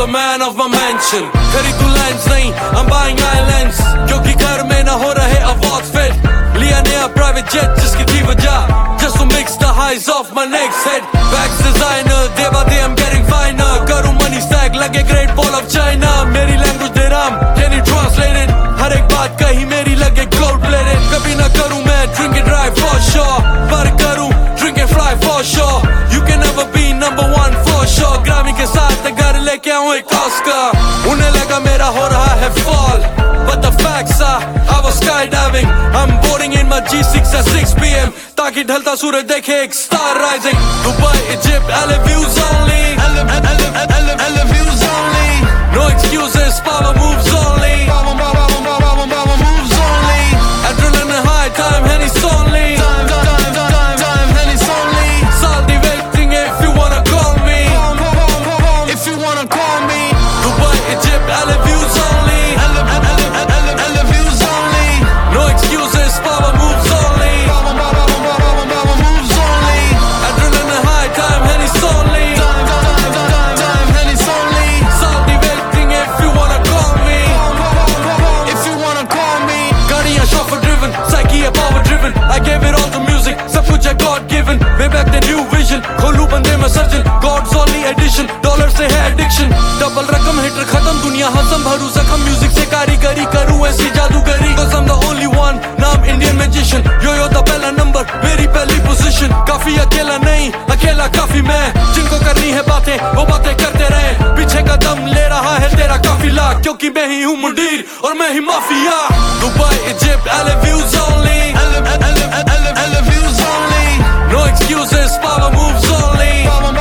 the man of my mansion. खरीदूं lines नहीं, I'm buying islands, क्योंकि घर में ना हो रहे awards fit. लिया नया private jet जिसकी थी वजह, just to mix the highs off my next head. Bags designer, day by day I'm getting finer. करूं money stack, लगे Great Wall of China. मेरी language they Ram, can you translate it? हर एक बात कही मेरी लगे gold plated. कभी ना करूं मैं drink and drive for sure, पर करूं drink and fly for sure. You can never be number one for sure. Grammy के साथ घर लेके आऊं एक Oscar. उन्हें लगा मेरा हो रहा है fall, but the facts are I was skydiving. I'm boarding in my G6 at 6 PM, ताकि ढलता सूरज देखे एक star rising. Dubai, Egypt, LA views only. LA views only. No excuses, power moves only. Power moves only. Adrenaline high, time Henny's only. Time Henny's only. Salty waiting if you wanna call me. If you wanna call me. Dubai, Egypt, LA views only. LA views only. No excuses, power moves only. Power moves only. Adrenaline high, time Henny's only. Time Henny's only. Salty waiting if you wanna call me. If you wanna call me. गाड़ियाँ chauffeur driven, psyche है power driven. I gave it all to music, सब कुछ है God given. Way back the new vision, खोलूं बंदे में surgeon. God's only addition, dollar से है addiction. Double रकम hitter खत्म दुनिया हसम भरू जख्म. Music से कारीगरी करूं ऐसी जादूगरी. Cause I'm the only one, नाम Indian magician. Yo the पहला number, मेरी पहली position. काफी अकेला नहीं, अकेला काफी मैं. जिनको करनी है बातें, वो बातें करते रहे. पीछे का दम ले रहा है तेरा काफिला, क्योंकि मैं ही हूँ मुंडीर और मैं ही mafia. Dubai, Egypt, LA views only. LA views only. No excuses, power moves only.